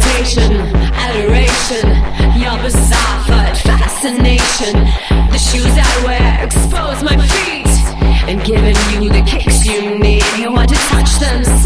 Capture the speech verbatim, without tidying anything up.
appreciation, adoration, your bizarre foot fascination. The shoes I wear expose my feet, and giving you the kicks you need. You want to touch them,